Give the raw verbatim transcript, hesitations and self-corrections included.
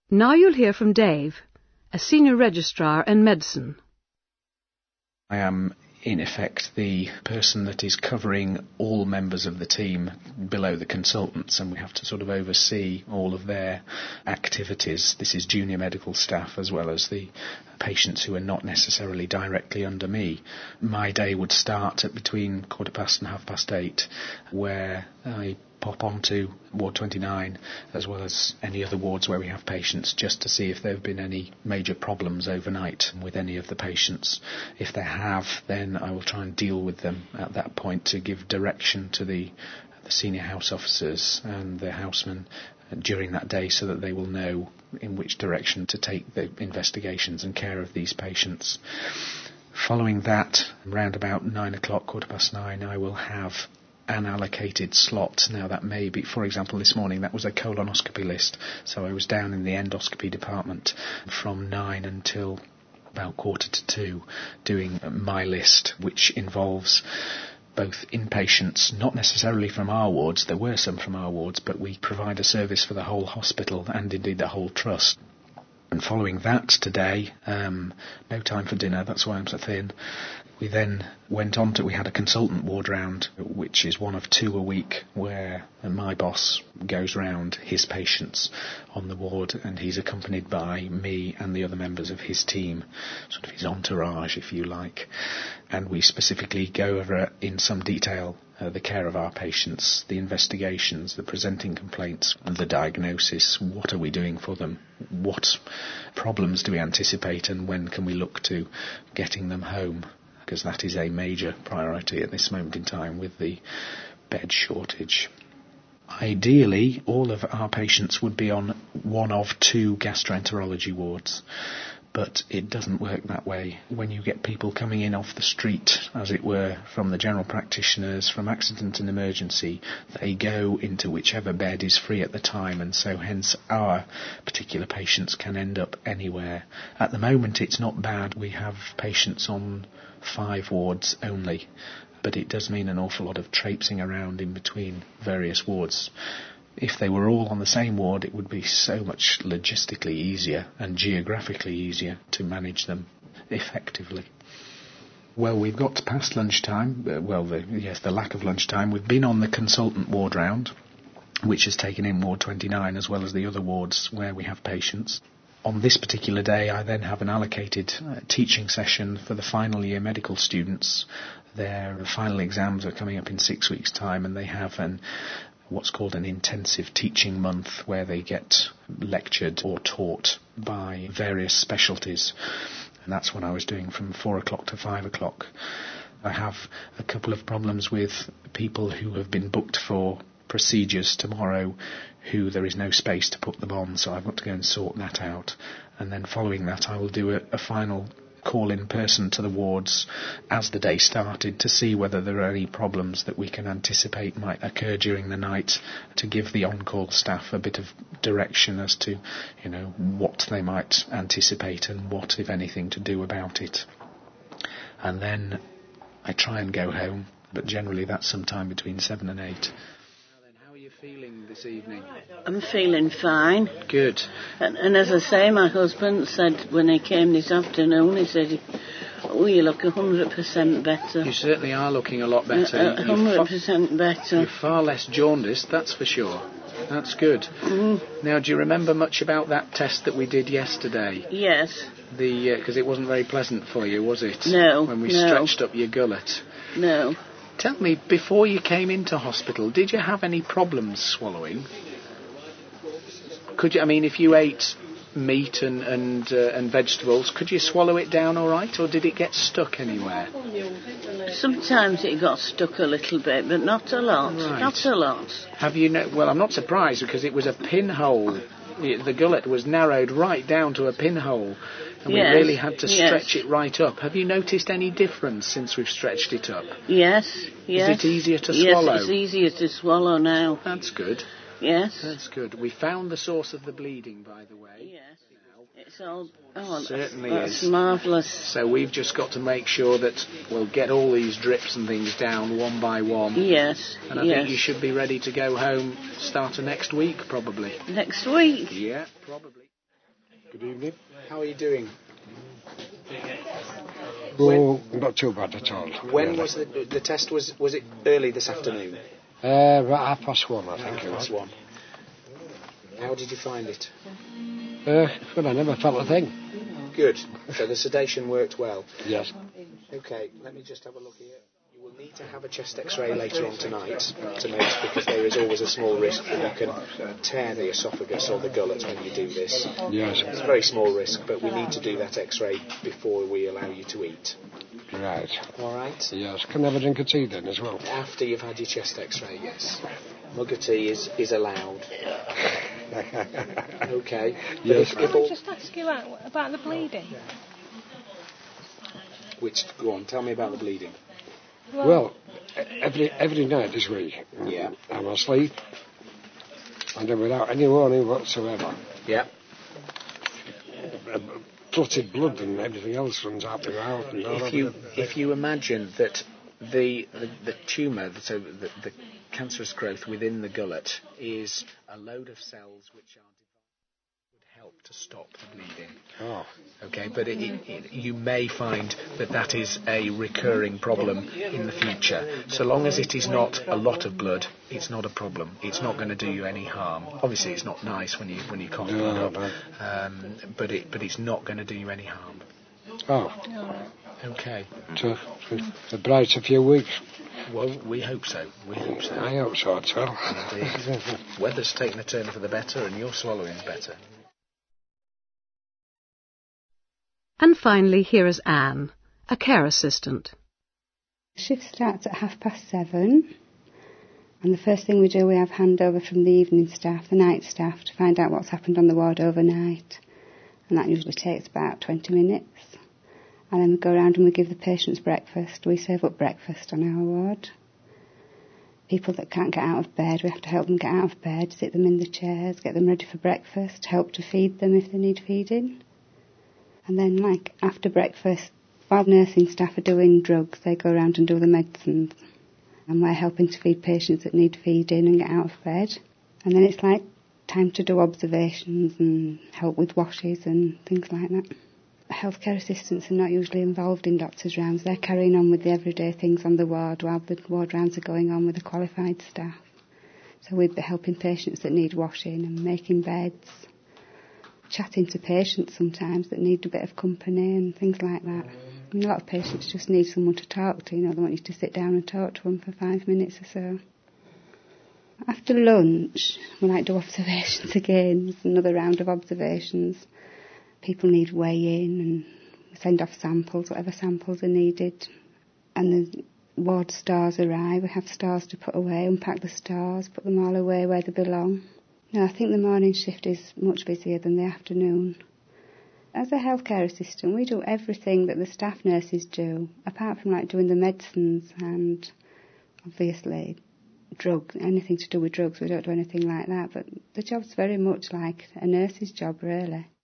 Now you'll hear from Dave, a senior registrar in medicine. I am, in effect, the person that is covering all members of the team below the consultants, and we have to sort of oversee all of their activities. This is junior medical staff as well as the patients who are not necessarily directly under me. My day would start at between quarter past and half past eight, where I pop onto Ward twenty-nine as well as any other wards where we have patients, just to see if there have been any major problems overnight with any of the patients. If there have, then I will try and deal with them at that point to give direction to the, the senior house officers and the housemen during that day, so that they will know in which direction to take the investigations and care of these patients. Following that, around about nine o'clock, quarter past nine, I will have an allocated slot. Now that may be, for example, this morning that was a colonoscopy list, so I was down in the endoscopy department from nine until about quarter to two doing my list, which involves both inpatients, not necessarily from our wards. There were some from our wards, but we provide a service for the whole hospital and indeed the whole trust. And following that today, um, no time for dinner, that's why I'm so thin. We then went on to, we had a consultant ward round, which is one of two a week, where my boss goes round his patients on the ward, and he's accompanied by me and the other members of his team, sort of his entourage, if you like. And we specifically go over in some detail uh, the care of our patients, the investigations, the presenting complaints, the diagnosis, what are we doing for them, what problems do we anticipate, and when can we look to getting them home, because that is a major priority at this moment in time with the bed shortage. Ideally, all of our patients would be on one of two gastroenterology wards, but it doesn't work that way. When you get people coming in off the street, as it were, from the general practitioners, from accident and emergency, they go into whichever bed is free at the time, and so hence our particular patients can end up anywhere. At the moment it's not bad. We have patients on five wards only, but it does mean an awful lot of traipsing around in between various wards. If they were all on the same ward, it would be so much logistically easier and geographically easier to manage them effectively. Well, we've got past lunchtime. Uh, well, the, yes, the lack of lunchtime. We've been on the consultant ward round, which has taken in Ward twenty-nine as well as the other wards where we have patients. On this particular day, I then have an allocated uh, teaching session for the final year medical students. Their final exams are coming up in six weeks' time, and they have an what's called an intensive teaching month, where they get lectured or taught by various specialties. And that's what I was doing from four o'clock to five o'clock. I have a couple of problems with people who have been booked for procedures tomorrow, who there is no space to put them on, so I've got to go and sort that out. And then following that, I will do a, a final call in person to the wards as the day started to see whether there are any problems that we can anticipate might occur during the night, to give the on-call staff a bit of direction as to, you know, what they might anticipate and what, if anything, to do about it. And then I try and go home, but generally that's sometime between seven and eight. Feeling this evening? I'm feeling fine. Good. And, and as I say, my husband said when he came this afternoon, he said, oh, you look one hundred percent better. You certainly are looking a lot better. Uh, one hundred percent you're better. You're far less jaundiced, that's for sure. That's good. Mm. Now, do you remember much about that test that we did yesterday? Yes. The Because uh, it wasn't very pleasant for you, was it? No. When we no. stretched up your gullet. No. Tell me, before you came into hospital, did you have any problems swallowing? Could you, I mean, if you ate meat and and, uh, and vegetables, could you swallow it down all right, or did it get stuck anywhere? Sometimes it got stuck a little bit, but not a lot. Right. Not a lot. Have you? No- well, I'm not surprised, because it was a pinhole. The gullet was narrowed right down to a pinhole, and yes, we really had to stretch yes. it right up. Have you noticed any difference since we've stretched it up? Yes, yes. Is it easier to yes, swallow? Yes, it's easier to swallow now. That's good. Yes. That's good. We found the source of the bleeding, by the way. Yes. It's all... Oh, certainly that's, that's is. marvellous. So we've just got to make sure that we'll get all these drips and things down one by one. Yes, And I yes. think you should be ready to go home start of next week, probably. Next week? Yeah, probably. Good evening. How are you doing? Oh, not too bad at all. When really. was the the test? Was was it early this afternoon? Uh, about half past one, I think Half it was. past one. How did you find it? Uh, well, I never felt a thing. Good. So the sedation worked well. Yes. Okay, let me just have a look here. You will need to have a chest X-ray later on tonight to make, because there is always a small risk that you can tear the esophagus or the gullet when you do this. Yes. It's a very small risk, but we need to do that X-ray before we allow you to eat. Right. All right. Yes. Can I have a drink of tea then as well? After you've had your chest X-ray, yes. Mug of tea is is allowed. Okay. Yes. But if, if Can I all, just ask you about, about the bleeding? which go on, tell me about the bleeding. Well, every every night this week, Yeah. I'm asleep, and then without any warning whatsoever, Yeah. uh, clotted blood and everything else runs out the mouth. And all If over you the- if you imagine that the the, the tumour, so the, the cancerous growth within the gullet is a load of cells which are would help to stop the bleeding. Oh, Okay, but it, it, it, you may find that that is a recurring problem in the future. So long as it is not a lot of blood, it's not a problem. It's not going to do you any harm. Obviously, it's not nice when you when you cough No, blood up, um, but it but it's not going to do you any harm. oh, Okay. so a bright a few weeks. Well, we hope so. We hope so. I hope so, too. Indeed. Weather's taken a turn for the better, and you're swallowing better. And finally, here is Anne, a care assistant. Shift starts at half past seven, and the first thing we do, we have handover from the evening staff, the night staff, to find out what's happened on the ward overnight, and that usually takes about twenty minutes. And then we go around and we give the patients breakfast. We serve up breakfast on our ward. People that can't get out of bed, we have to help them get out of bed, sit them in the chairs, get them ready for breakfast, help to feed them if they need feeding. And then, like, after breakfast, while nursing staff are doing drugs, they go around and do the medicines. And we're helping to feed patients that need feeding and get out of bed. And then it's like time to do observations and help with washes and things like that. Healthcare assistants are not usually involved in doctors' rounds. They're carrying on with the everyday things on the ward while the ward rounds are going on with the qualified staff. So we'd be helping patients that need washing and making beds, chatting to patients sometimes that need a bit of company and things like that. I mean, a lot of patients just need someone to talk to, you know, they want you to sit down and talk to them for five minutes or so. After lunch, we like to do observations again. There's another round of observations. People need weigh-in and we send off samples, whatever samples are needed. And the ward stars arrive. We have stars to put away, unpack the stars, put them all away where they belong. No, I think the morning shift is much busier than the afternoon. As a healthcare assistant, we do everything that the staff nurses do, apart from like doing the medicines and obviously drugs, anything to do with drugs. We don't do anything like that, but the job's very much like a nurse's job, really.